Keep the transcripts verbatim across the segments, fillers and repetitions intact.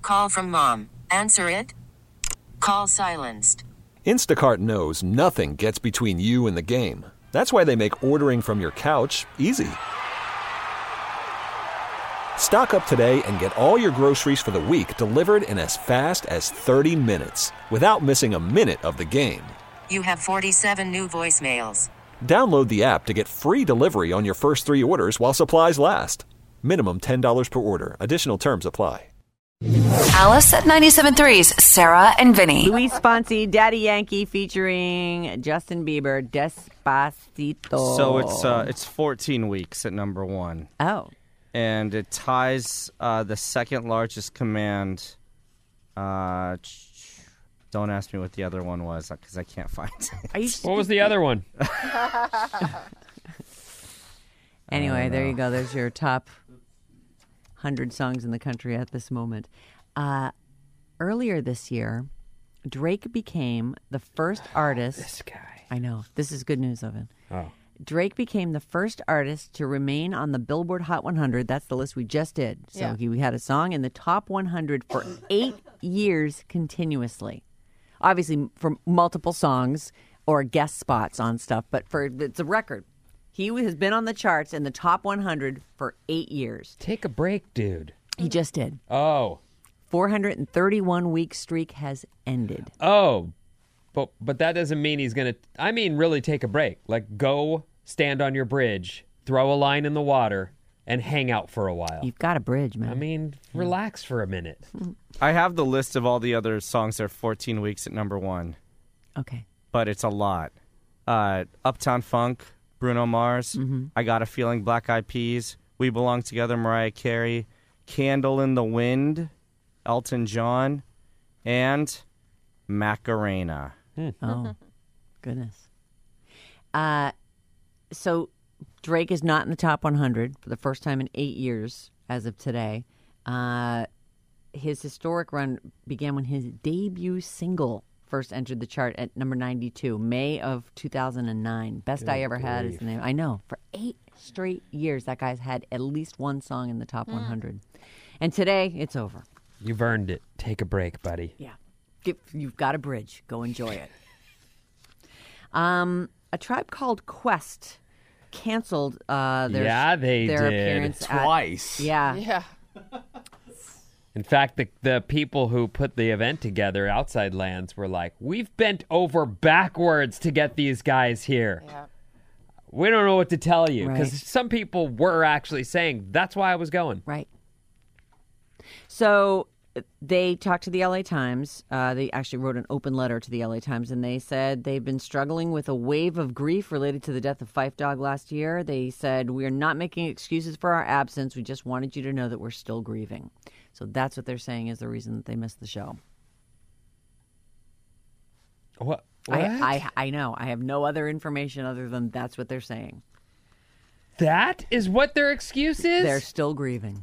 Call from mom. Answer it. Call silenced. Instacart knows nothing gets between you and the game. That's why they make ordering from your couch easy. Stock up today and get all your groceries for the week delivered in as fast as thirty minutes without missing a minute of the game. You have forty-seven new voicemails. Download the app to get free delivery on your first three orders while supplies last. Minimum ten dollars per order. Additional terms apply. Alice at ninety-seven point three's Sarah and Vinny. Luis Fonsi, Daddy Yankee featuring Justin Bieber, Despacito. So it's uh, it's fourteen weeks at number one. Oh. And it ties uh, the second largest command. Uh, don't ask me what the other one was because I can't find it. What was the other one? Anyway, there you go. There's your top one hundred songs in the country at this moment. Uh, earlier this year, Drake became the first artist. This guy. I know. This is good news, Evan. Oh. Drake became the first artist to remain on the Billboard Hot one hundred. That's the list we just did. So Yeah. he had a song in the top one hundred for eight years continuously. Obviously, for multiple songs or guest spots on stuff, but for it's a record. He has been on the charts in the top one hundred for eight years. Take a break, dude. He just did. Oh. four hundred thirty-one week streak has ended. Oh. But but that doesn't mean he's going to, I mean, really take a break. Like, go stand on your bridge, throw a line in the water, and hang out for a while. You've got a bridge, man. I mean, relax for a minute. I have the list of all the other songs that are fourteen weeks at number one. Okay. But it's a lot. Uh, Uptown Funk, Bruno Mars, Mm-hmm. I Got a Feeling, Black Eyed Peas, We Belong Together, Mariah Carey, Candle in the Wind, Elton John, and Macarena. Oh, goodness. Uh, so Drake is not in the top one hundred for the first time in eight years as of today. Uh, his historic run began when his debut single first entered the chart at number ninety-two, May of two thousand nine. Best I Ever Had is the name. I know. For eight straight years, that guy's had at least one song in the top one hundred. And today, it's over. You've earned it. Take a break, buddy. Yeah. Get, you've got a bridge. Go enjoy it. Um, a Tribe Called Quest canceled uh, their, Yeah, they their did. appearance at- Twice. yeah. Yeah. In fact, the the people who put the event together, Outside Lands, were like, we've bent over backwards to get these guys here. Yeah. We don't know what to tell you. Because Right. some people were actually saying, that's why I was going. Right. So they talked to the L A Times. Uh, they actually wrote an open letter to the L A Times, and they said they've been struggling with a wave of grief related to the death of Phife Dawg last year. They said, we are not making excuses for our absence. We just wanted you to know that we're still grieving. So that's what they're saying is the reason that they missed the show. What? what? I, I I know. I have no other information other than that's what they're saying. That is what their excuse is? They're still grieving.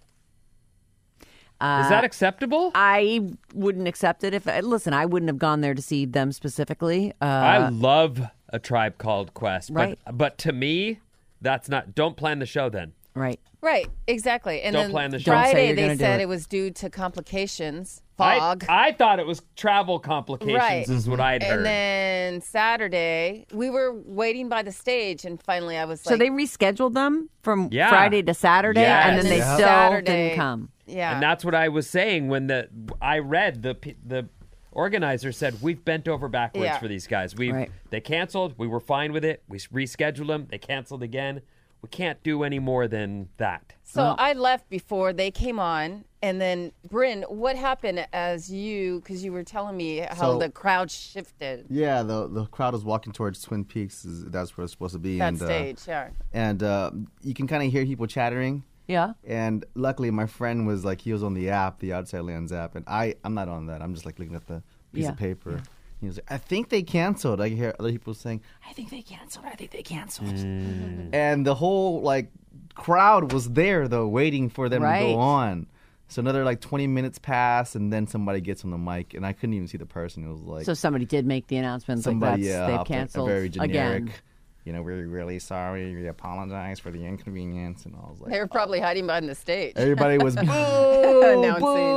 Is that acceptable? I wouldn't accept it if. Listen, I wouldn't have gone there to see them specifically. Uh, I love A Tribe Called Quest. Right. But, but to me, that's not. Don't plan the show then. right. Right, exactly. And Don't then plan the show. Don't say Friday you're they gonna do said it. it was due to complications, I, fog. I thought it was travel complications Right. is what I'd heard. And then Saturday, we were waiting by the stage, and finally I was like... So they rescheduled them from Yeah. Friday to Saturday, Yes. and then they Yeah. still Saturday. didn't come. Yeah. And that's what I was saying when the I read the p- the organizer said we've bent over backwards Yeah. for these guys. We Right. they canceled. We were fine with it. We rescheduled them. They canceled again. We can't do any more than that. So I left before they came on, and then Bryn, what happened as you? Because you were telling me how So- the crowd shifted. Yeah, the the crowd was walking towards Twin Peaks. is- That's where it's supposed to be. That and, stage, yeah. Uh, and uh, you can kind of hear people chattering. Yeah. And luckily, my friend was like, he was on the app, the Outside Lands app, and I, I'm not on that. I'm just like looking at the piece Yeah. of paper. He was like, I think they canceled. I hear other people saying, I think they canceled. I think they canceled. And the whole like crowd was there though, waiting for them to Right. go on. So another like twenty minutes pass, and then somebody gets on the mic, and I couldn't even see the person. It was like So somebody did make the announcement somebody, like that's, yeah, they've up- a- canceled a very generic. again. You know, we're really sorry. We apologize for the inconvenience, and I was like, They were probably hiding behind the stage. everybody was boo, Announcing, boo. yeah.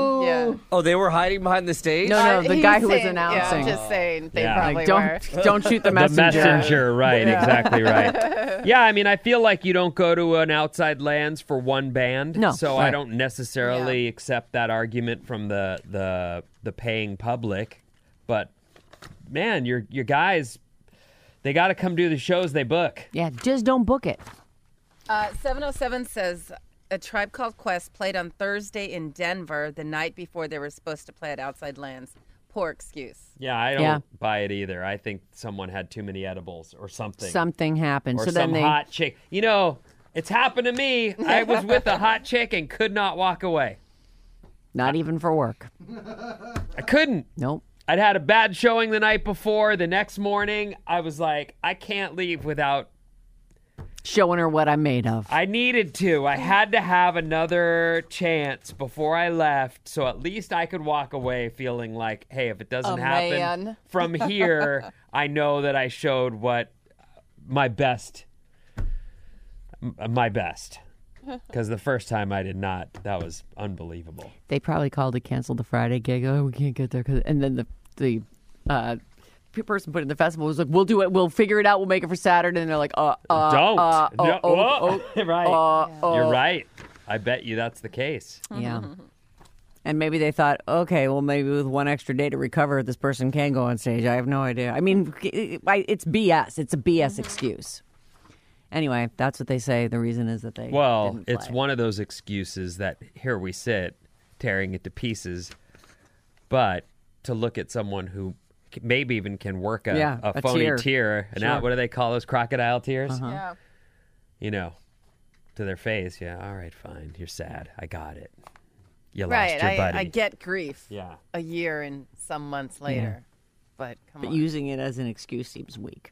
who. Oh, they were hiding behind the stage? No, no, Uh, the he's guy who was saying- announcing. Yeah, I'm just saying they Yeah. probably Like, were. don't don't shoot the messenger. The messenger, right, exactly right. Yeah, I mean, I feel like you don't go to an Outside Lands for one band. No. So Right. I don't necessarily Yeah. accept that argument from the, the the paying public. But man, your your guys, they got to come do the shows they book. Yeah, just don't book it. Uh, seven oh seven says A Tribe Called Quest played on Thursday in Denver the night before they were supposed to play at Outside Lands. Poor excuse. Yeah, I don't Yeah. buy it either. I think someone had too many edibles or something. Something happened. or so some then they. hot chick. You know, it's happened to me. I was with a hot chick and could not walk away. Not even for work. I couldn't. Nope. I'd had a bad showing the night before. The next morning, I was like, I can't leave without. Showing her what I'm made of. I needed to. I had to have another chance before I left, so at least I could walk away feeling like, hey, if it doesn't A happen man. from here, I know that I showed what my best, m- my best. Because the first time I did not. That was unbelievable. They probably called to cancel the Friday gig. Oh, we can't get there. 'cause- And then the the uh, p- person putting the festival was like, "We'll do it. We'll figure it out. We'll make it for Saturday." And they're like, "Uh, uh Don't. Uh, oh, No, oh, whoa. oh, right. uh, oh." You're right. I bet you that's the case. Yeah. And maybe they thought, okay, well, maybe with one extra day to recover, this person can go on stage. I have no idea. I mean, it- it- it's B S. It's a B S excuse. Anyway, that's what they say. The reason is that they Well, didn't it's play. one of those excuses that here we sit, tearing it to pieces. But to look at someone who c- maybe even can work a, Yeah, a a phony tear. tear, and Sure. now what do they call those crocodile tears? Uh-huh. Yeah. You know, to their face. Yeah, all right, fine. You're sad. I got it. You Right. lost your I, buddy. I get grief Yeah. a year and some months later. But come But on. using it as an excuse seems weak.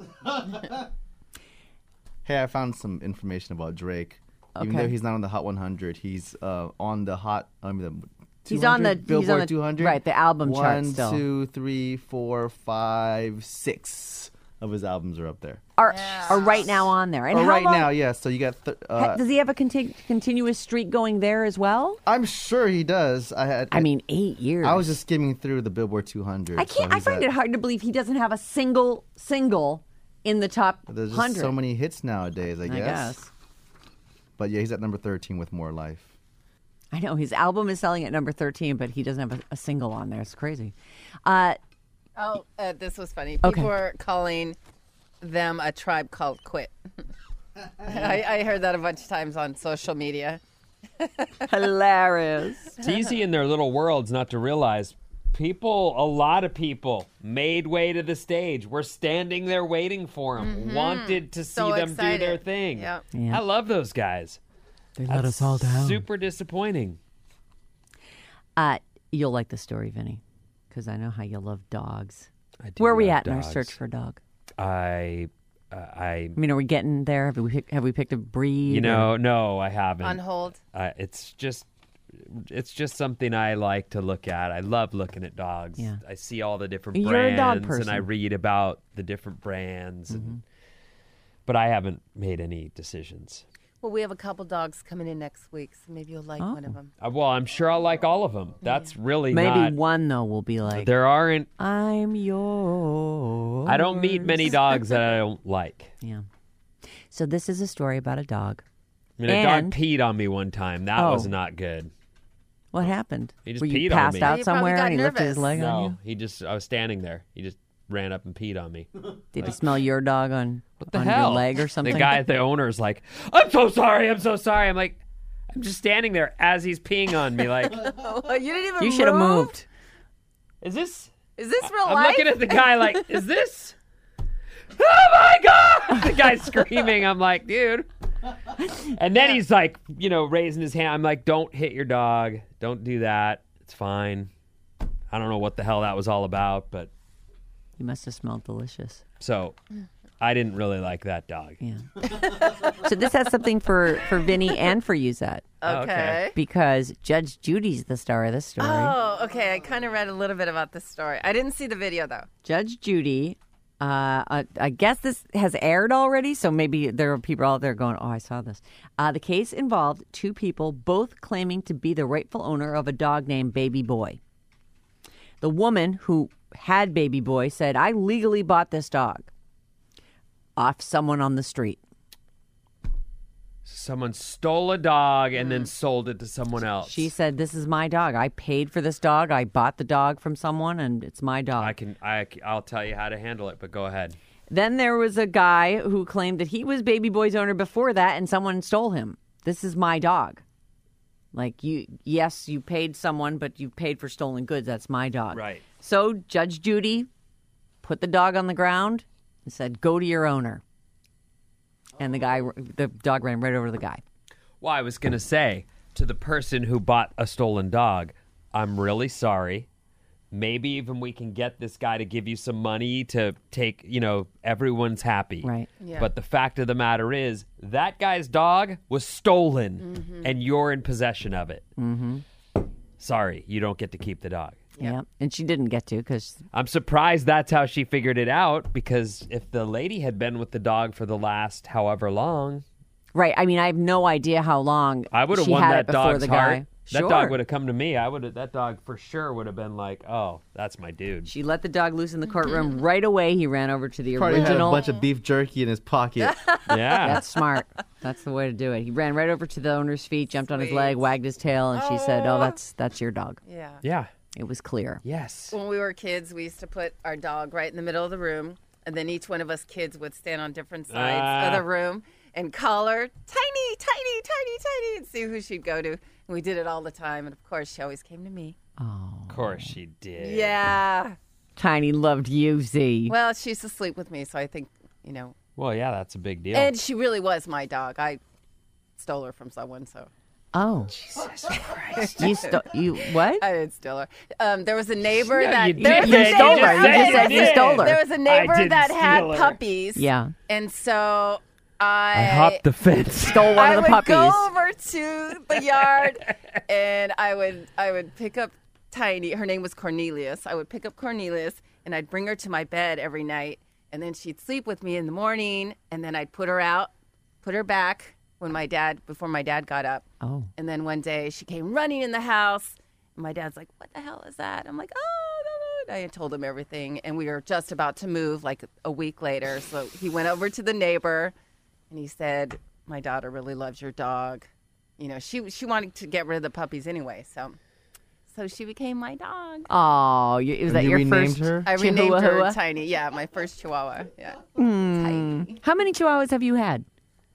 Hey, I found some information about Drake. Even Okay. though he's not on the Hot one hundred, he's uh, on the Hot. I mean, the He's on the- 200, he's Billboard on the- two hundred. right, the album chart One, still. two, three, four, five, six of his albums are up there. Are are right now on there. And Or how right long- now, yeah. So you got. Th- ha- uh, does he have a conti- continuous streak going there as well? I'm sure he does. I had. I mean, eight years. I was just skimming through the Billboard two hundred. I can't. I find it hard to believe he doesn't have a single single in the top There's just hundred. so many hits nowadays. I I guess. guess. But yeah, he's at number thirteen with More Life. I know his album is selling at number thirteen, but he doesn't have a, a single on there. It's crazy. Uh, Oh, uh, this was funny. People Okay. were calling them a tribe called Quit. I, I heard that a bunch of times on social media. hilarious. It's easy in their little worlds not to realize people, a lot of people, made way to the stage. We're standing there waiting for them, wanted to see So them do their excited. thing. Yep. Yeah. I love those guys. They That's let us all down. Super disappointing. Uh, you'll like the story, Vinny, because I know how you love dogs. I do Where are we love at in our dogs. search for a dog? I, uh, I, I mean, are we getting there? Have we pick, have we picked a breed? you or- know, no, I haven't. On hold. Uh, it's just, it's just something I like to look at. I love looking at dogs. Yeah. I see all the different You're brands, a dog and person. I read about the different brands, Mm-hmm. and, but I haven't made any decisions. Well, we have a couple dogs coming in next week, so maybe you'll like Oh. one of them. Uh, well, I'm sure I'll like all of them. That's really Maybe not. one though will be like, There aren't. I'm yours. I don't meet many dogs that I don't like. Yeah. So this is a story about a dog. I mean, a And- dog peed on me one time. That Oh. was not good. What happened? He just Were you peed on passed me. out You probably somewhere got and he lifted his nervous. leg on No, you? he just. I was standing there. He just ran up and peed on me. Did he smell your dog on, What the on hell? your leg or something? The guy, the owner's like, "I'm so sorry. I'm so sorry." I'm like, I'm just standing there as he's peeing on me. Like, Oh, you didn't even You should have move? moved. is this? Is this real I'm life? looking at the guy like, is this? Oh my god! The guy's screaming. I'm like, dude. And then he's like, you know, raising his hand. I'm like, don't hit your dog. Don't do that. It's fine. I don't know what the hell that was all about, but You must have smelled delicious. so I didn't really like that dog. Yeah. So this has something for, for Vinny and for Yuzette, Okay. Okay. because Judge Judy's the star of this story. Oh, okay. I kind of read a little bit about this story. I didn't see the video though. Judge Judy Uh, I, I guess this has aired already, so maybe there are people out there going, oh, I saw this. Uh, the case involved two people, both claiming to be the rightful owner of a dog named Baby Boy. The woman who had Baby Boy said, I legally bought this dog off someone on the street. Someone stole a dog and then sold it to someone else. She said, this is my dog. I paid for this dog. I bought the dog from someone, and it's my dog. I can, I, I'll tell you how to handle it, but go ahead. Then there was a guy who claimed that he was Baby Boy's owner before that, and someone stole him. This is my dog. Like, you, yes, you paid someone, but you paid for stolen goods. That's my dog. Right. So Judge Judy put the dog on the ground and said, go to your owner. And the guy, the dog ran right over the guy. Well, I was going to say to the person who bought a stolen dog, I'm really sorry. Maybe even we can get this guy to give you some money to take, you know, everyone's happy. Right. Yeah. But the fact of the matter is that guy's dog was stolen Mm-hmm. and you're in possession of it. Mm-hmm. Sorry, you don't get to keep the dog. Yeah. And she didn't get to because I'm surprised that's how she figured it out, because if the lady had been with the dog for the last however long, right. I mean, I have no idea how long I would have she won had that it before dog's the heart. guy. That Sure. dog would have come to me. I would have. That dog for sure would have been like, "Oh, that's my dude." She let the dog loose in the courtroom right away. He ran over to the Probably had a original. bunch of beef jerky in his pocket. Yeah, That's smart. That's the way to do it. He ran right over to the owner's feet, jumped on his Sweet. leg, wagged his tail, and she said, "Oh, that's that's your dog." Yeah. yeah, It was clear. yes. When we were kids, we used to put our dog right in the middle of the room, and then each one of us kids would stand on different sides Ah. of the room and call her tiny, tiny, tiny, tiny, and see who she'd go to. And we did it all the time, and of course, she always came to me. Of course she did. Yeah. Tiny loved you, Z. Well, she used to sleep with me, so I think, you know. Well, yeah, that's a big deal. And she really was my dog. I stole her from someone, so. Oh, Jesus Christ! You sto- you what? I didn't steal her. Um, there was a neighbor No, that you there was didn't. a You neighbor. just said you said you did. stole her. There was a neighbor didn't that had steal her. puppies. Yeah, And so I, I hopped the fence. stole one I of the would puppies. go over to the yard and I would I would pick up Tiny. Her name was Cornelius. I would pick up Cornelius and I'd bring her to my bed every night, and then she'd sleep with me in the morning, and then I'd put her out, put her back when my dad before my dad got up. Oh, And then one day she came running in the house, and my dad's like, "What the hell is that?" I'm like, "Oh, no, no." I had told him everything, and we were just about to move like a week later. So he went over to the neighbor, and he said, "My daughter really loves your dog." You know, she she wanted to get rid of the puppies anyway, so so she became my dog. oh, you, was that you your renamed first? her? I renamed her Chihuahua? Tiny. Yeah, my first Chihuahua. Yeah, Hmm. Tiny. How many Chihuahuas have you had?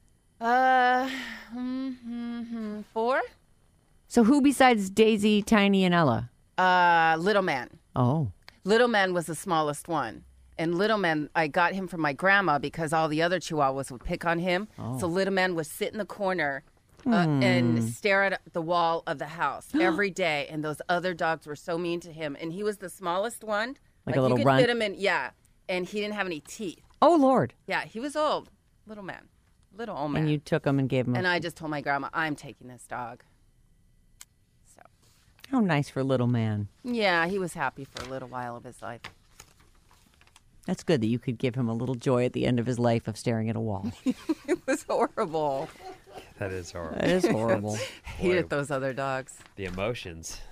Uh, hmm, hmm, hmm, four. So who besides Daisy, Tiny, and Ella? Uh, Little Man. Oh, Little Man was the smallest one. And Little Man, I got him from my grandma because all the other Chihuahuas would pick on him. So Little Man would sit in the corner uh, and stare at the wall of the house every day. And those other dogs were so mean to him. And he was the smallest one. Like a little you could runt? fit him in, yeah. And he didn't have any teeth. oh Lord! Yeah, he was old. Little Man. Little old man. And you took him and gave him. And a, I just told my grandma, I'm taking this dog. So, how nice for little man. yeah, he was happy for a little while of his life. That's good that you could give him a little joy at the end of his life of staring at a wall. It was horrible. That is horrible. That is horrible. Hated those other dogs. The emotions.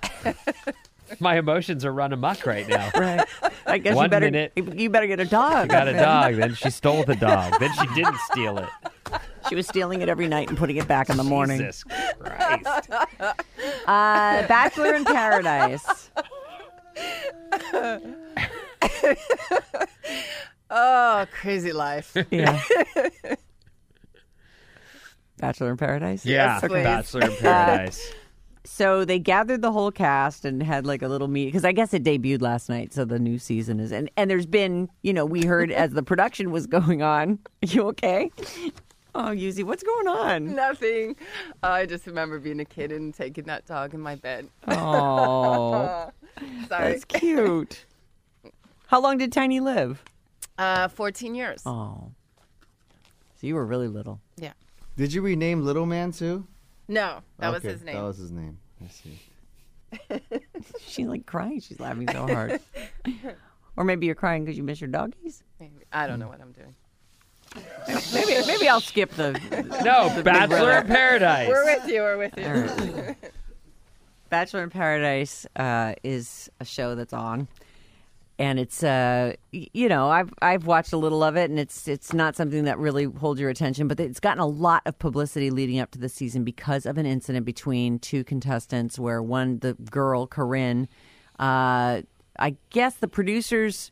My emotions are running amok right now. Right. I guess One you better minute- you better get a dog. Got a dog, then she stole the dog, then she didn't steal it. She was stealing it every night and putting it back in the morning. Jesus Christ. Uh, Bachelor in Paradise. Oh, crazy life. Yeah. Bachelor in Paradise? Yeah, please. Bachelor in Paradise. So they gathered the whole cast and had like a little meeting because I guess it debuted last night. So the new season is and and there's been you know we heard as the production was going on. You okay? Oh, Yuzi, what's going on? Nothing. I just remember being a kid and taking that dog in my bed. Oh, Sorry. that's cute. How long did Tiny live? Uh, fourteen years. Oh, so you were really little. Yeah. Did you rename Little Man too? No, that was Okay, his name. That was his name. I see. She's like crying. She's laughing so hard. Or maybe you're crying because you miss your doggies. Maybe. I don't know what I'm doing. Maybe maybe I'll skip the. No, the Bachelor in Paradise. We're with you. We're with you. All right. Bachelor in Paradise uh, is a show that's on, and it's uh, y- you know I've I've watched a little of it, and it's it's not something that really holds your attention, but it's gotten a lot of publicity leading up to the season because of an incident between two contestants, where one, the girl Corinne, uh, I guess the producers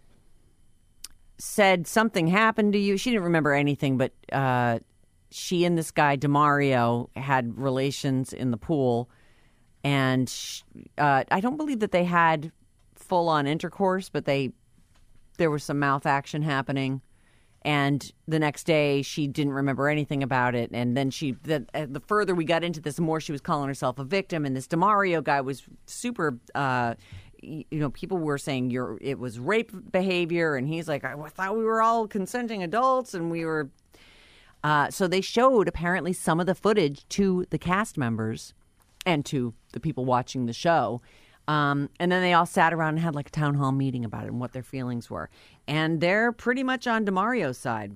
said something happened to you. She didn't remember anything, but uh, she and this guy DeMario had relations in the pool. And uh, I don't believe that they had full-on intercourse, but they there was some mouth action happening. And the next day, she didn't remember anything about it. And then she, the, uh, the further we got into this, the more she was calling herself a victim. And this DeMario guy was super, uh, you know, people were saying you're it was rape behavior, and he's like, I thought we were all consenting adults, and we were. Uh, so they showed apparently some of the footage to the cast members and to the people watching the show. Um, and then they all sat around and had like a town hall meeting about it and what their feelings were. And they're pretty much on DeMario's side.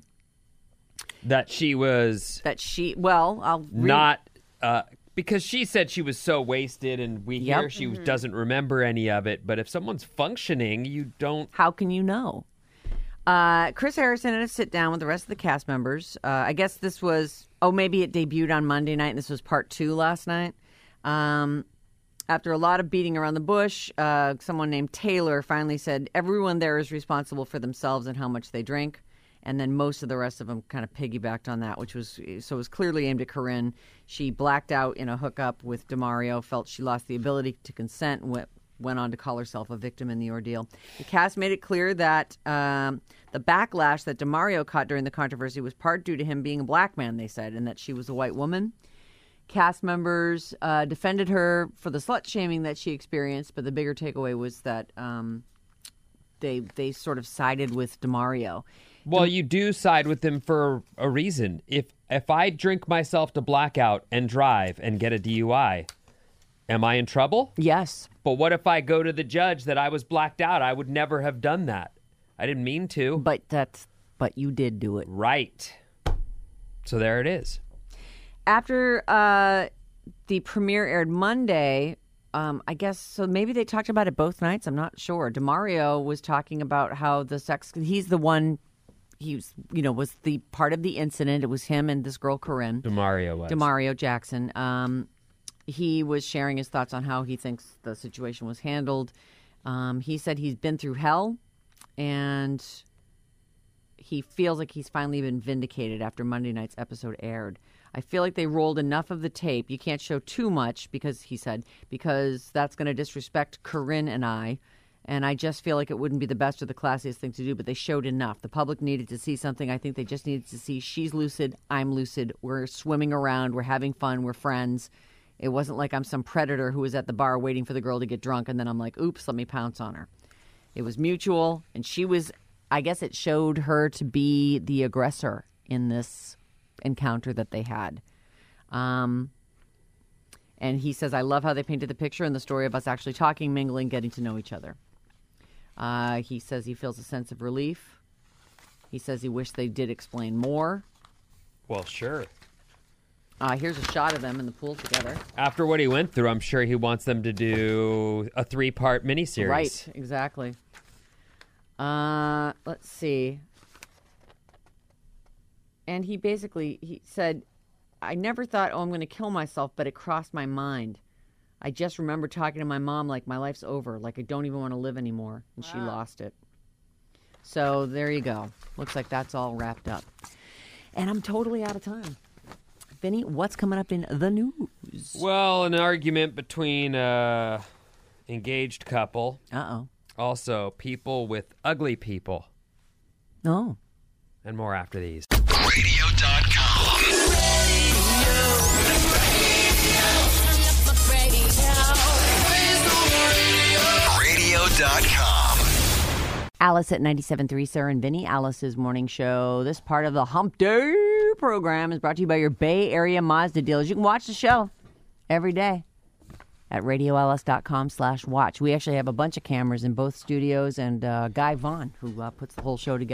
That she was That she, well, I'll read. not, uh, because she said she was so wasted, and we Yep. hear she doesn't remember any of it. But if someone's functioning, you don't. How can you know? Uh, Chris Harrison had a sit down with the rest of the cast members. Uh, I guess this was, oh, maybe it debuted on Monday night, and this was part two last night. Um, after a lot of beating around the bush, uh, someone named Taylor finally said everyone there is responsible for themselves and how much they drink. And then most of the rest of them kind of piggybacked on that, which was, so it was clearly aimed at Corinne. She blacked out in a hookup with DeMario, felt she lost the ability to consent, and went, went on to call herself a victim in the ordeal. The cast made it clear that um, the backlash that DeMario caught during the controversy was part due to him being a black man, they said, and that she was a white woman. Cast members uh, defended her for the slut shaming that she experienced, but the bigger takeaway was that um, they they sort of sided with DeMario. Well, you do side with them for a reason. If if I drink myself to blackout and drive and get a D U I, am I in trouble? Yes. But what if I go to the judge that I was blacked out? I would never have done that. I didn't mean to. But that's but you did do it. Right. So there it is. After uh, the premiere aired Monday, um, I guess, so maybe they talked about it both nights. I'm not sure. DeMario was talking about how the sex, he's the one, he was, you know, was the part of the incident. It was him and this girl, Corinne. DeMario was. DeMario Jackson. Um, he was sharing his thoughts on how he thinks the situation was handled. Um, he said he's been through hell, and he feels like he's finally been vindicated after Monday night's episode aired. I feel like they rolled enough of the tape. You can't show too much because, he said, because that's going to disrespect Corinne and I. And I just feel like it wouldn't be the best or the classiest thing to do, but they showed enough. The public needed to see something. I think they just needed to see she's lucid, I'm lucid. We're swimming around. We're having fun. We're friends. It wasn't like I'm some predator who was at the bar waiting for the girl to get drunk, and then I'm like, oops, let me pounce on her. It was mutual, and she was, I guess it showed her to be the aggressor in this encounter that they had. Um, and he says, I love how they painted the picture and the story of us actually talking, mingling, getting to know each other. Uh, he says he feels a sense of relief. He says he wished they did explain more. Well, sure. Uh, here's a shot of them in the pool together. After what he went through, I'm sure he wants them to do a three-part miniseries. Right, exactly. Uh, let's see. And he basically, he said, I never thought, oh, I'm going to kill myself, but it crossed my mind. I just remember talking to my mom like my life's over, like I don't even want to live anymore. And wow. She lost it. So there you go. Looks like that's all wrapped up. And I'm totally out of time. Vinny, what's coming up in the news? Well, an argument between a engaged couple. Uh-oh. Also, people with ugly people. Oh. And more after these. radio dot com. radio dot com. Alice at ninety-seven point three, Sarah and Vinny, Alice's morning show. This part of the Hump Day program is brought to you by your Bay Area Mazda dealers. You can watch the show every day at radio l s dot com slash watch. We actually have a bunch of cameras in both studios, and uh, Guy Vaughn, who uh, puts the whole show together.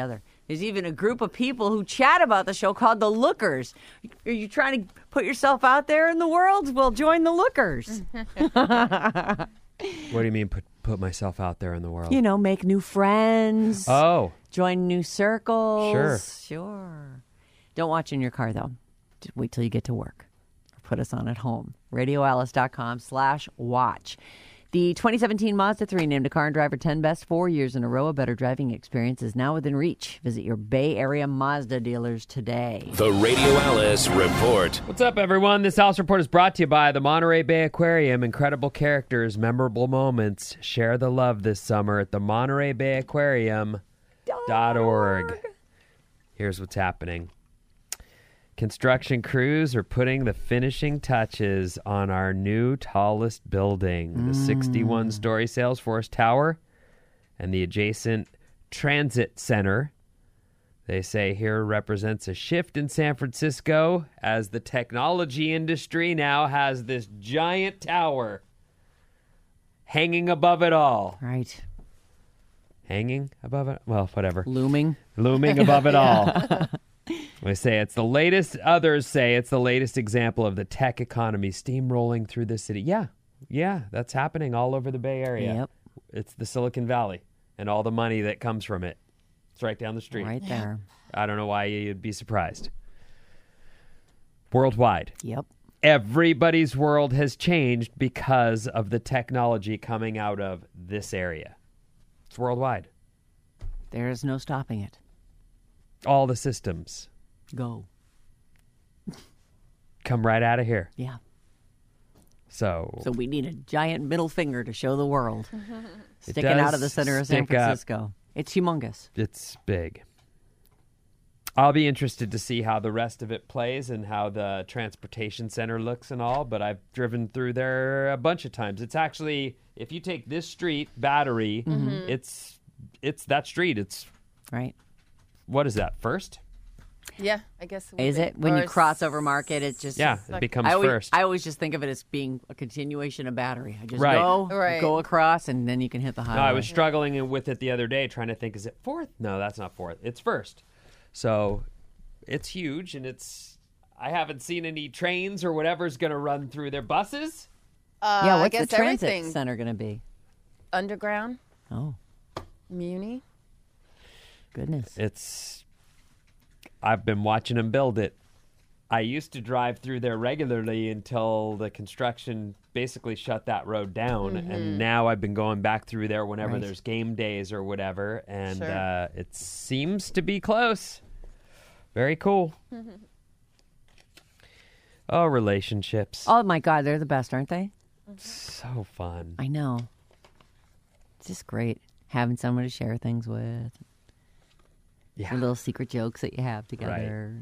There's even a group of people who chat about the show called the Lookers. Are you trying to put yourself out there in the world? Well, join the Lookers. What do you mean put, put myself out there in the world? You know, make new friends. Oh. Join new circles. Sure. Sure. Don't watch in your car, though. Just wait till you get to work. Or put us on at home. radioalice.com slash watch. The twenty seventeen Mazda three named a Car and Driver ten Best four years in a row. A better driving experience is now within reach. Visit your Bay Area Mazda dealers today. The Radio Alice Report. What's up, everyone? This Alice Report is brought to you by the Monterey Bay Aquarium. Incredible characters, memorable moments. Share the love this summer at the Monterey Bay Aquarium dot org. Here's what's happening. Construction crews are putting the finishing touches on our new tallest building, the sixty-one story Salesforce Tower and the adjacent Transit Center. They say here represents a shift in San Francisco as the technology industry now has this giant tower hanging above it all. Right. Hanging above it? Well, whatever. Looming. Looming above it all. They say it's the latest, others say it's the latest example of the tech economy steamrolling through the city. Yeah, yeah, that's happening all over the Bay Area. Yep. It's the Silicon Valley and all the money that comes from it. It's right down the street. Right there. I don't know why you'd be surprised. Worldwide. Yep. Everybody's world has changed because of the technology coming out of this area. It's worldwide. There is no stopping it. All the systems Go. come right out of here. Yeah. So, So we need a giant middle finger to show the world. It Sticking out does of the center of San stick up. Francisco. It's humongous. It's big. I'll be interested to see how the rest of it plays and how the transportation center looks and all, but I've driven through there a bunch of times. It's actually, if you take this street, Battery, Mhm. it's it's that street. It's right. What is that, First? Yeah, I guess. would Is be. it? When Or you s- cross over Market, it just... Yeah, it becomes I always, First. I always just think of it as being a continuation of Battery. I just Right. go, Right. go across, and then you can hit the highway. No, I was struggling with it the other day, trying to think, is it Fourth? No, that's not Fourth. It's First. So it's huge, and it's. I haven't seen any trains or whatever's going to run through their buses. Uh, yeah, I what's guess the transit everything. center going to be? Underground, Oh, Muni. goodness. It's. I've been watching them build it. I used to drive through there regularly until the construction basically shut that road down, Mhm. and now I've been going back through there whenever Right. there's game days or whatever, and Sure. uh, it seems to be close. Very cool. Oh, relationships. Oh, my God, they're the best, aren't they? So fun. I know. It's just great having someone to share things with. Yeah. The little secret jokes that you have together.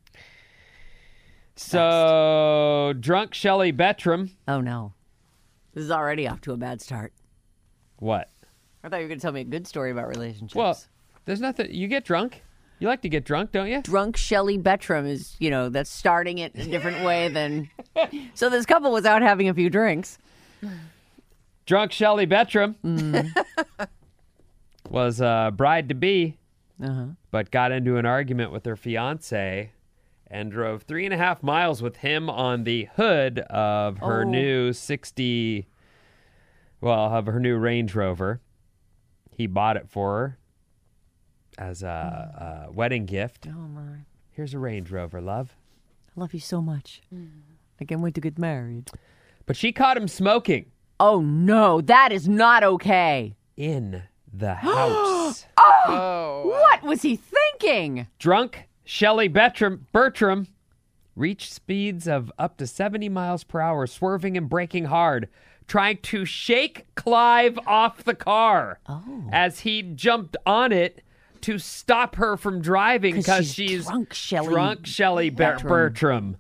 So, drunk Shelley Bettram. Oh, no. This is already off to a bad start. What? I thought you were going to tell me a good story about relationships. Well, there's nothing. You get drunk. You like to get drunk, don't you? Drunk Shelley Bettram is, you know, that's starting it a different way than. So this couple was out having a few drinks. Drunk Shelley Bettram Mm. was a bride to be, Uh-huh. but got into an argument with her fiance and drove three and a half miles with him on the hood of her Oh. new sixty, well, of her new Range Rover. He bought it for her as a, a wedding gift. Oh, my. Here's a Range Rover, love. I love you so much. I can't wait to get married. But she caught him smoking Oh, no. That is not okay. in the house. Oh. What was he thinking? Drunk Shelley Bertram, Bertram reached speeds of up to seventy miles per hour, swerving and braking hard, trying to shake Clive off the car Oh. as he jumped on it to stop her from driving 'Cause because she's she's drunk Shelley drunk Shelley Ber- Bertram. Bertram.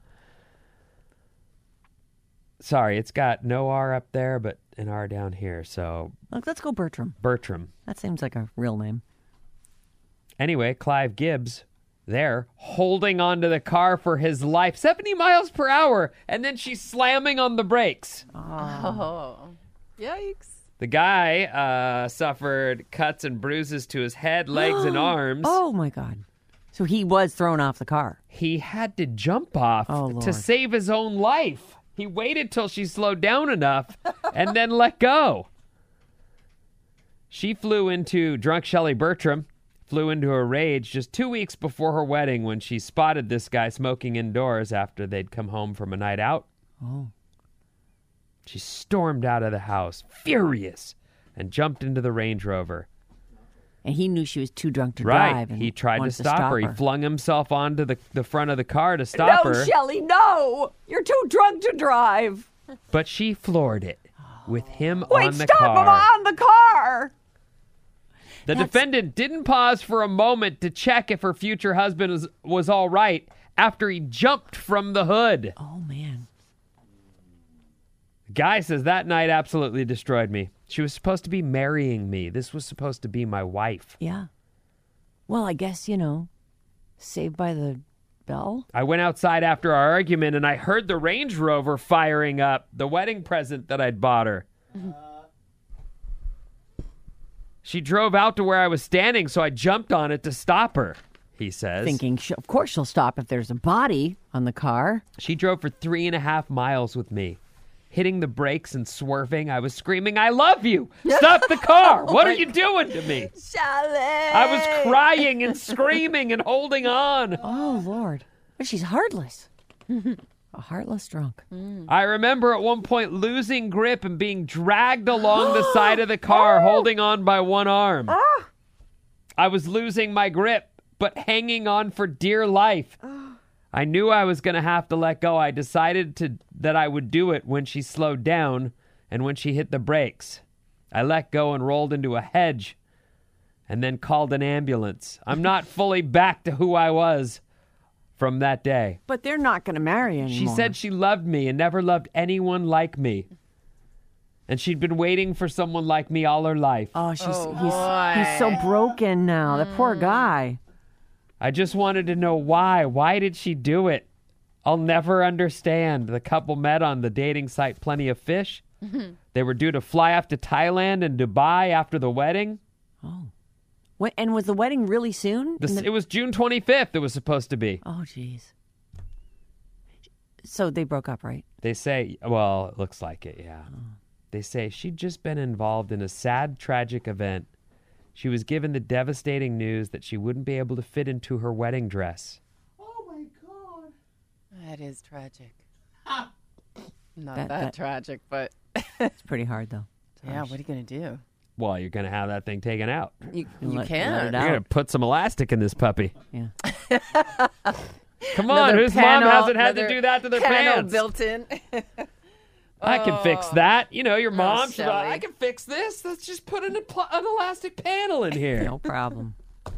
Sorry, it's got no R up there, but an R down here. So Look, let's go Bertram. Bertram. That seems like a real name. Anyway, Clive Gibbs there holding onto the car for his life, seventy miles per hour, and then she's slamming on the brakes. Oh. Yikes. The guy uh, suffered cuts and bruises to his head, legs, and arms. Oh, my God. So he was thrown off the car. He had to jump off Oh, Lord. to save his own life. He waited till she slowed down enough and then let go. She flew into drunk Shelley Bertram, flew into a rage just two weeks before her wedding when she spotted this guy smoking indoors after they'd come home from a night out. Oh. She stormed out of the house, furious, and jumped into the Range Rover. And he knew she was too drunk to Right. drive. And He tried to wanted stop, her. her. He flung himself onto the, the front of the car to stop no, her. Shelley, no! You're too drunk to drive. But she floored it with him Wait, on the stop car. him on the car! The That's- defendant didn't pause for a moment to check if her future husband was, was all right after he jumped from the hood. Oh, man. The guy says that night absolutely destroyed me. She was supposed to be marrying me. This was supposed to be my wife. Yeah. Well, I guess, you know, Saved by the Bell. I went outside after our argument and I heard the Range Rover firing up, the wedding present that I'd bought her. She drove out to where I was standing, so I jumped on it to stop her, he says. Thinking, sh- of course she'll stop if there's a body on the car. She drove for three and a half miles with me. Hitting the brakes and swerving, I was screaming, I love you! Stop the car! What are you doing to me? Shelley! I was crying and screaming and holding on. Oh, Lord. But she's heartless. A heartless drunk. I remember at one point losing grip and being dragged along the side of the car, holding on by one arm. I was losing my grip, but hanging on for dear life. I knew I was going to have to let go. I decided to that I would do it when she slowed down and when she hit the brakes. I let go and rolled into a hedge and then called an ambulance. I'm not fully back to who I was from that day. But they're not going to marry anymore. She said she loved me and never loved anyone like me. And she'd been waiting for someone like me all her life. Oh, she's Oh, he's, he's so broken now. The poor guy. I just wanted to know why. Why did she do it? I'll never understand. The couple met on the dating site Plenty of Fish. They were due to fly off to Thailand and Dubai after the wedding. Oh. When, and was the wedding really soon? This, In the- it was June twenty-fifth it was supposed to be. Oh, jeez. So they broke up, right? They say, well, it looks like it, yeah. They say she'd just been involved in a sad, tragic event. She was given the devastating news that she wouldn't be able to fit into her wedding dress. Oh my God. That is tragic. Not That- that, that- tragic, but It's pretty hard, though. It's yeah, harsh. what are you going to do? Well, you're going to have that thing taken out. You, You you let- can. let it You're out. going to put some elastic in this puppy. Yeah. Come on, Another whose panel- mom hasn't had to another do that to their panel pants? built in. I can fix that. You know, your mom, she's like, Shelley. I can fix this. Let's just put an, pl- an elastic panel in here. No problem.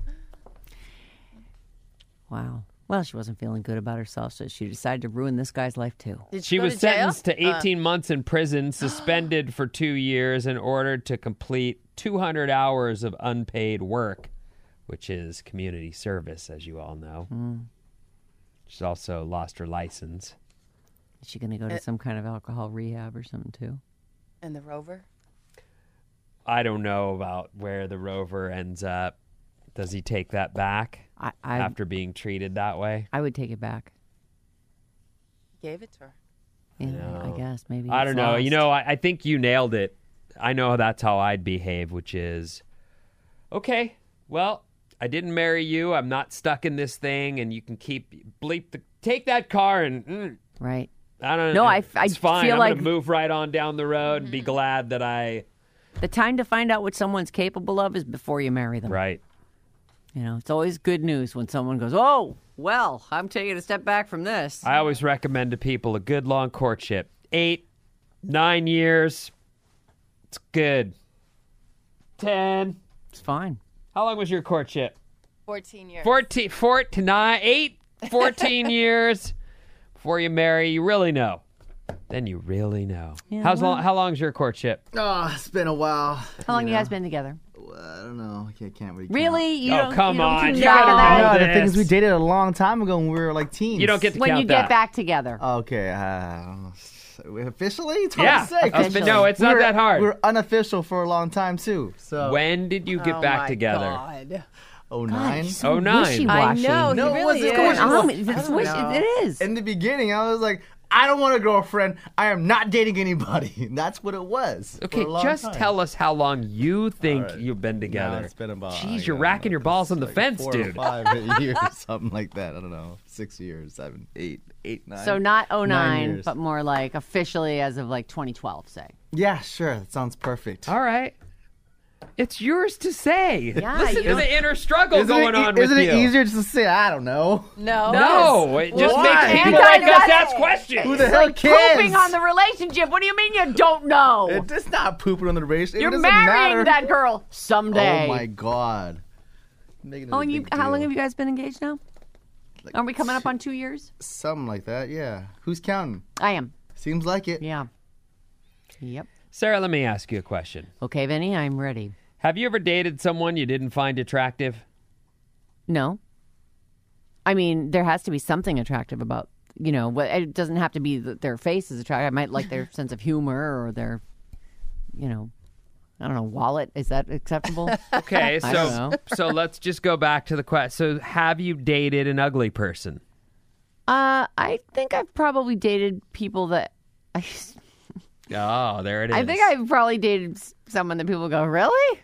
Wow. Well, she wasn't feeling good about herself, so she decided to ruin this guy's life, too. Did She go was to jail? sentenced to Uh, eighteen months in prison, suspended for two years, and ordered to complete two hundred hours of unpaid work, which is community service, as you all know. Mm. She's also lost her license. Is she going to go to Uh, some kind of alcohol rehab or something, too? and the Rover? I don't know about where the Rover ends up. Does he take that back I, I, after being treated that way? I would take it back. Gave it to her. Yeah, No. I guess. Maybe. I it's don't know. You lost. know, I, I think you nailed it. I know that's how I'd behave, which is, okay, well, I didn't marry you. I'm not stuck in this thing, and you can keep bleep the take that car and mm, Right. I don't. No, I- it's I fine. feel I'm like- gonna move right on down the road and be glad that I The time to find out what someone's capable of is before you marry them. right. You know, it's always good news when someone goes, oh, well, I'm taking a step back from this. I always recommend to people a good long courtship, eight, nine years. It's good. Ten. It's fine. How long was your courtship? fourteen years. Fourteen, four to nine, eight, fourteen years before you marry. You really know. Then you really know. Yeah, How's well- long? How long's your courtship? Oh, it's been a while. How long you know. guys been together? I don't know. I can't, can't really count. Really? You Oh, don't, come you don't on. keep You track of gotta that? know No, the this. thing is, we dated a long time ago when we were like teens. You don't get to When count you that. get back together. Okay. Uh, I don't know. Officially? It's hard Yeah. to say. Uh, but no, it's We not were- that hard. We were unofficial for a long time, too. So When did you get Oh back my together? God. oh nine. he's so Oh, nine. wishy-washy. I know. No, he it really wasn't is. going on. It's I don't wish- know. it is. In the beginning, I was like, I don't want a girlfriend. I am not dating anybody. And that's what it was. Okay, for a long just time. tell us how long you think All right. you've been together. Now it's been about, Jeez, I you're don't racking know, your balls on the like fence, four dude. Or five years, something like that. I don't know. Six years, seven, eight, eight, nine. So not oh nine, years. but more like officially as of like twenty twelve, say. Yeah, sure. That sounds perfect. All right. It's yours to say. Yeah, Listen you- to the inner struggle Isn't going it, e- on with isn't you. it easier just to say, I don't know? No. No, it just Why? makes people Because like us that's- ask questions. Who the hell cares? Pooping on the relationship. What do you mean you don't know? It's just not pooping on the relationship. You're it doesn't marrying matter. that girl someday. Oh, my God. Making it Oh, a and you, big how long deal. have you guys been engaged now? Like, Are we coming up on two years? Something like that, yeah. Who's counting? I am. Seems like it. Yeah. Yep. Sarah, let me ask you a question. Okay, Vinny, I'm ready. Have you ever dated someone you didn't find attractive? No. I mean, there has to be something attractive about, you know, what- it doesn't have to be that their face is attractive. I might like their sense of humor or their, you know, I don't know, wallet. Is that acceptable? Okay, I don't so know. so let's just go back to the question. So, have you dated an ugly person? Uh, I think I've probably dated people that I, Oh, there it is. I think I've probably dated s- someone that people go, really?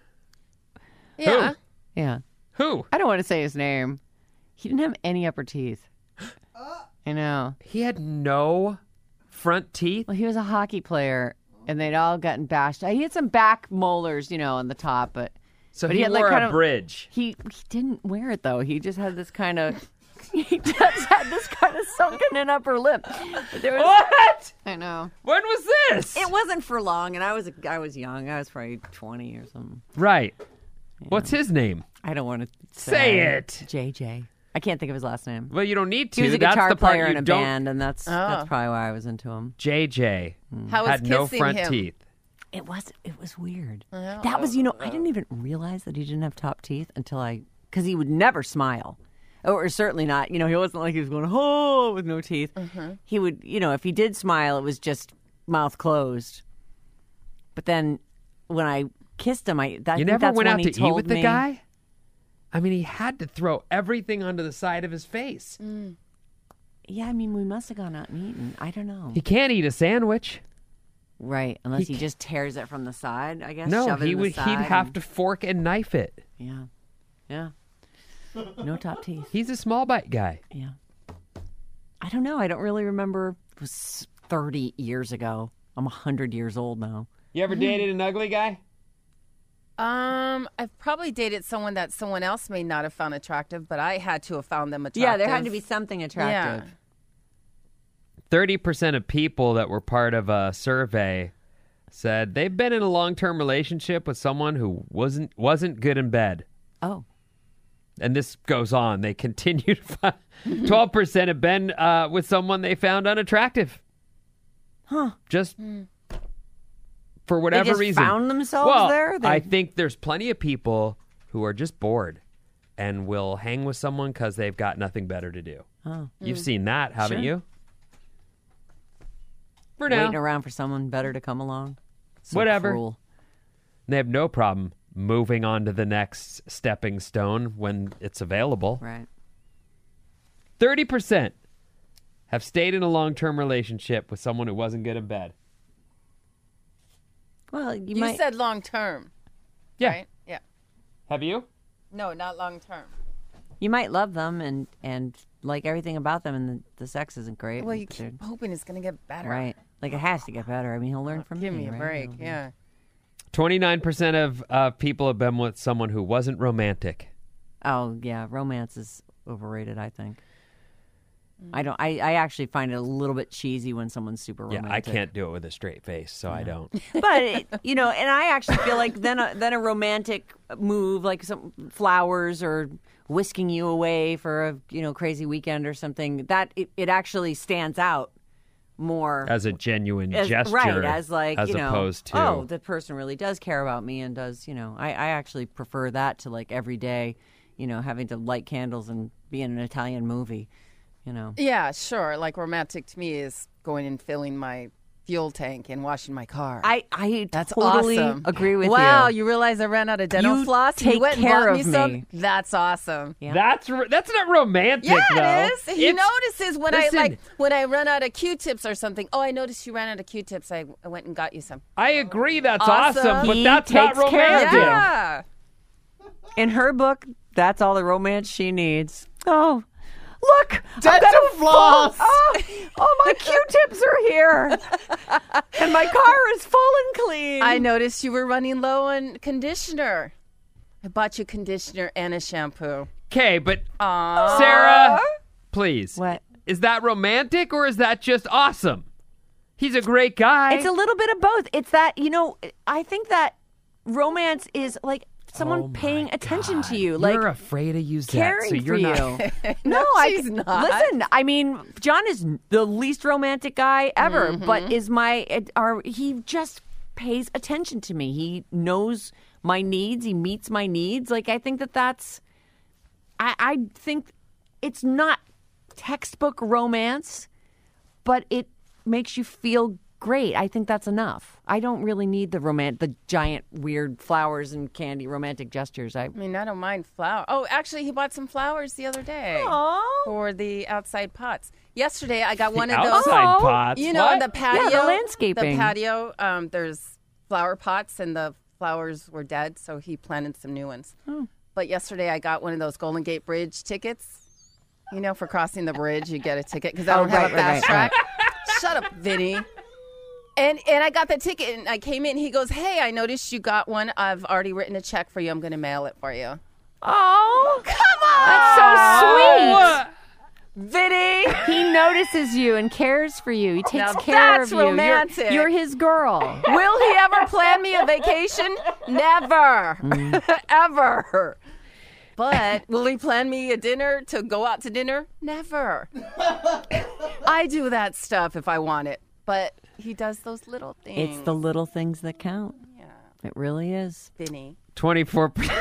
Yeah. Yeah. Who? I don't want to say his name. He didn't have any upper teeth. I know. He had no front teeth. Well, he was a hockey player, and they'd all gotten bashed. He had some back molars, you know, on the top, but So but he, he had, wore like, kind a of- bridge. he he didn't wear it though. He just had this kind of he just had this kind of sunken in upper lip. But there was, What? I know. When was this? It wasn't for long, and I was I was young. I was probably twenty or something. Right. What's his name? I don't want to Say it. J J. I can't think of his last name. Well, you don't need to. He was a That's guitar the part player you in a don't. band, and that's that's Oh. probably why I was into him. J J How was had no kissing front him? teeth. It was it was weird. That was, you know, I didn't even realize that he didn't have top teeth until I, because he would never smile, or certainly not. You know, he wasn't like he was going oh with no teeth. He would, you know, if he did smile, it was just mouth closed. But then when I kissed him, I, I You think never that's went when out he to eat told with the me- guy? I mean, he had to throw everything onto the side of his face. Yeah, I mean, we must have gone out and eaten. I don't know. He can't eat a sandwich. Right, unless He he, just tears it from the side, I guess. No, shove it he in the would. He'd side have and- to fork and knife it. Yeah, yeah. No top teeth. He's a small bite guy. Yeah. I don't know. I don't really remember. It was thirty years ago. I'm one hundred years old now. You ever dated an ugly guy? Um, I've probably dated someone that someone else may not have found attractive, but I had to have found them attractive. Yeah, there had to be something attractive. Thirty percent of people that were part of a survey said they've been in a long-term relationship with someone who wasn't wasn't good in bed. Oh. And this goes on. They continue to find. Twelve percent have been uh, with someone they found unattractive. Huh. Just for whatever just reason. found themselves well, there? They- I think there's plenty of people who are just bored and will hang with someone because they've got nothing better to do. Oh. You've seen that, haven't Sure. you? For now. Waiting around for someone better to come along. So Whatever. cruel. They have no problem moving on to the next stepping stone when it's available. Right. thirty percent have stayed in a long-term relationship with someone who wasn't good in bed. Well, you, You might. said long term. Yeah. Right? Yeah. Have you? No, not long term. You might love them and and like everything about them, and the, the sex isn't great. Well, you but they're- keep hoping it's going to get better. right. Like it has to get better. I mean, he'll learn from Give me. me a right? break. He'll be- Yeah. twenty-nine percent of uh, people have been with someone who wasn't romantic. Oh yeah, romance is overrated. I think. I don't. I, I actually find it a little bit cheesy when someone's super romantic. Yeah, I can't do it with a straight face, so I don't. But it, you know, and I actually feel like then a, then a romantic move, like some flowers or whisking you away for a you know crazy weekend or something, that it, it actually stands out more As a genuine as- gesture. right? As like as you know, opposed to. oh, the person really does care about me and does you know. I, I actually prefer that to like every day, you know, having to light candles and be in an Italian movie. you know. Yeah, sure. Like romantic to me is going and filling my fuel tank and washing my car. I, I That's totally awesome. agree with wow, you. you realize I ran out of dental You floss? take you went and care bought of me some? me. That's awesome. Yeah. That's r- that's not romantic, Yeah, though. it is. He It's- notices when listen, I like when I run out of Q-tips or something. Oh, I noticed you ran out of Q-tips. I, I went and got you some. I agree. That's Awesome. awesome, but He that's not takes care of romantic. you. Yeah. In her book, that's all the romance she needs. Oh, look! Dental I've got a floss! full- Oh, oh, my Q-tips are here, and my car is full and clean. I noticed you were running low on conditioner. I bought you conditioner and a shampoo. Okay, but Aww. Sarah, please. What? Is that romantic or is that just awesome? He's a great guy. It's a little bit of both. It's that, you know, I think that romance is like someone Oh my paying attention God. to you, like You're afraid to use that, caring so you're for not. you. No, I she's not. Listen, I mean, John is the least romantic guy ever, Mm-hmm. but is my are he just pays attention to me. He knows my needs. He meets my needs. Like I think that that's. I I think it's not textbook romance, but it makes you feel great. I think that's enough. I don't really need the romant, the giant weird flowers and candy romantic gestures. I I mean, I don't mind flower. Oh, actually, he bought some flowers the other day Aw. for the outside pots. Yesterday, I got one The of those. outside Oh, pots. You know, What? in the patio, Yeah, the landscaping. The patio, um, there's flower pots, and the flowers were dead, so he planted some new ones. Oh. But yesterday, I got one of those Golden Gate Bridge tickets. You know, for crossing the bridge, you get a ticket because I Oh, don't have right, a right, fast right, track. Shut up, Vinny. And and I got the ticket, and I came in. He goes, "Hey, I noticed you got one. I've already written a check for you. I'm going to mail it for you." Oh, Come on! that's so sweet. Vinny, he notices you and cares for you. He takes Now care that's of you. You're- romantic. You're, his girl. Will he ever plan me a vacation? Never. Ever. But will he plan me a dinner to go out to dinner? Never. I do that stuff if I want it. But he does those little things. It's the little things that count. Yeah. It really is. Vinny. twenty-four percent.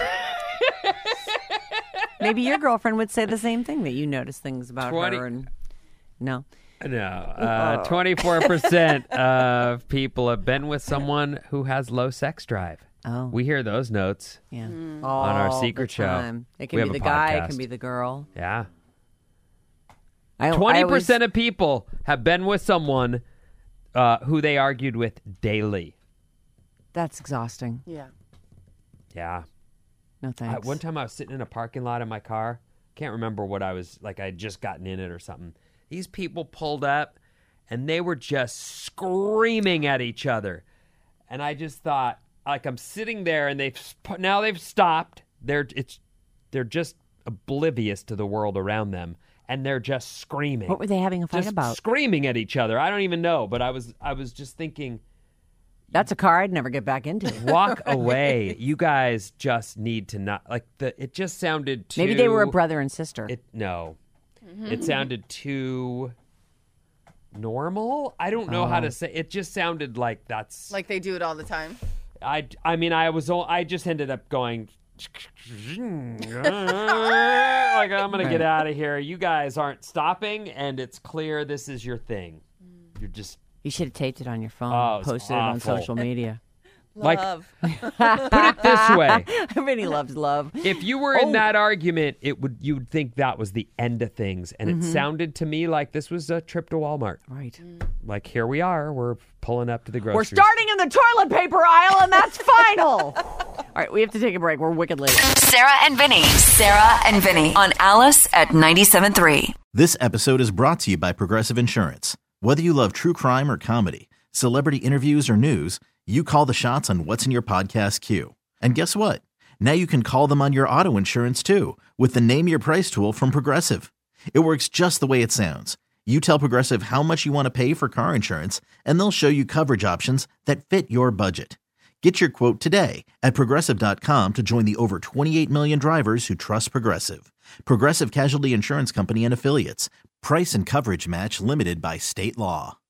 Maybe your girlfriend would say the same thing, that you notice things about twenty her. And no. No, uh, twenty-four percent of people have been with someone who has low sex drive. Oh. We hear those notes. Yeah. On our All secret the show. time. It can We be have the a guy, it podcast. can be the girl. Yeah. I, twenty I always- percent of people have been with someone uh, who they argued with daily. That's exhausting. Yeah. Yeah. No I, thanks. one time I was sitting in a parking lot in my car. Can't remember what I was, like I had just gotten in it or something. These people pulled up and they were just screaming at each other. And I just thought, like I'm sitting there and they've, sp- now they've stopped. They're, it's, they're just oblivious to the world around them. And they're just screaming. What were they having a fight just about? screaming at each other. I don't even know, but I was, I was just thinking, That's a car I'd never get back into. walk away. You guys just need to not like the. It just sounded too. Maybe they were a brother and sister. It no, it sounded too normal. I don't know how Oh. to say. It just sounded like that's. Like they do it all the time. I. I mean, I was. o- I just ended up going. Like I'm gonna get Right. out of here. You guys aren't stopping, and it's clear this is your thing. You're just You should have taped it on your phone, Oh, it's posted it on awful. social media. like Love. put it this way. I mean, he loves love. If you were in that argument, it would you would think that was the end of things, and it sounded to me like this was a trip to Walmart. Right. Like here we are, we're pulling up to the grocery. We're starting in the toilet paper aisle, and that's final. All right, we have to take a break. We're wicked late. Sarah and Vinny. Sarah and Vinny on Alice at ninety-seven point three. This episode is brought to you by Progressive Insurance. Whether you love true crime or comedy, celebrity interviews or news, you call the shots on what's in your podcast queue. And guess what? Now you can call them on your auto insurance too with the Name Your Price tool from Progressive. It works just the way it sounds. You tell Progressive how much you want to pay for car insurance, and they'll show you coverage options that fit your budget. Get your quote today at Progressive dot com to join the over twenty-eight million drivers who trust Progressive. Progressive Casualty Insurance Company and Affiliates. Price and coverage match limited by state law.